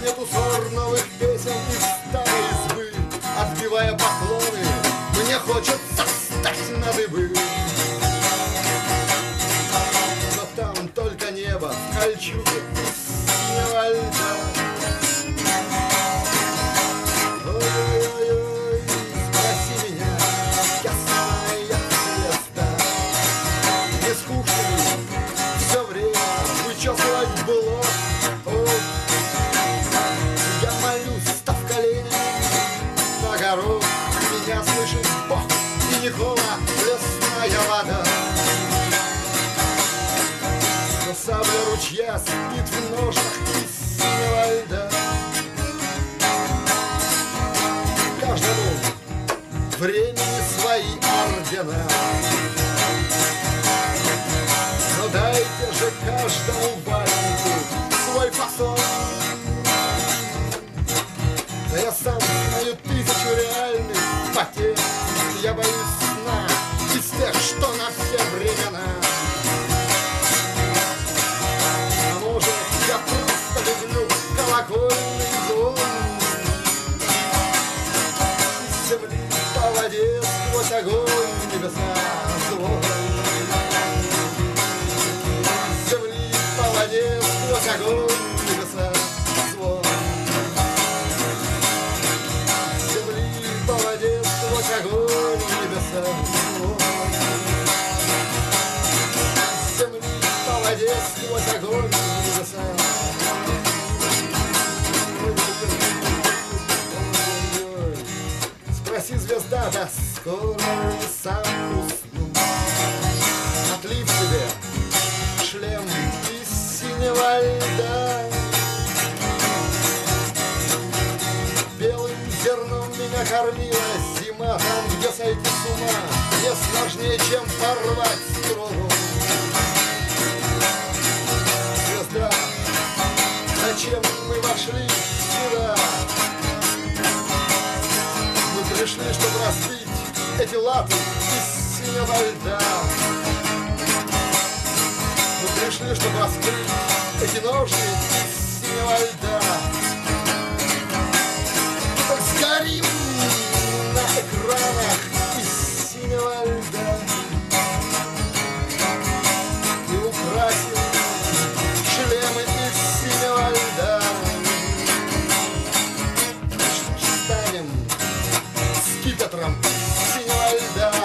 нету ссор, новых песен из старой избы. Отбивая поклоны, мне хочется встать на дыбы. Но там только небо в кольчуге синего льда. Ой-ой-ой, спроси меня, я самая звезда. Не скучно ли все время вычесывать блок? Я молюсь, став колени на гору. Меня слышит Бог и Никола, лесная вода. Но сабля ручья спит в ножнах из синего льда. Каждому времени свои ордена. Но дайте же каждому валенку свой фасон. Да я сам знаю тысячу реальных потерь. Я боюсь сна из тех, что на все времена. А может, я просто люблю колокольный звон. Из земли по воде сквозь огонь небеса звон. Из земли по воде сквозь огонь небеса звон. Из земли по воде сквозь огонь небеса звон. Из земли по воде сквозь огонь небеса. Спроси, звезда, да скоро ли сам усну. Отлив себе шлем из синего льда. Белым зерном меня кормила зима. Там, где сойти с ума, мне сложнее, чем порвать струну. Звезда, зачем мы вошли сюда? Мы пришли, чтобы разбить эти латы из синего льда. Мы пришли, чтобы раскрыть эти ножны из синего льда. Так сгорим на экранах из синего льда и украсим шлемы из синего льда. Что ж, станем скипетром из синего льда.